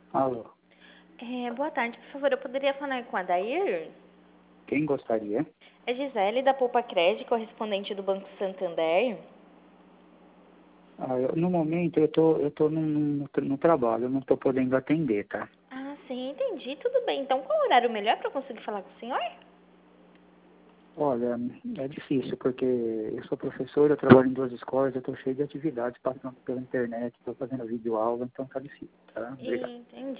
Alô, Boa tarde, por favor, eu poderia falar com a Dair? quem gostaria? É Gisele, da Poupa Crédito, correspondente do Banco Santander. No momento eu tô no trabalho, eu não tô podendo atender, tá? Ah, sim, entendi. Tudo bem. Então, qual o horário melhor para eu conseguir falar com o senhor? Olha, é difícil porque eu sou professor, eu trabalho em 2 escolas, eu tô cheio de atividades passando pela internet, tô fazendo videoaula, então tá difícil, tá? Obrigado. Entendi.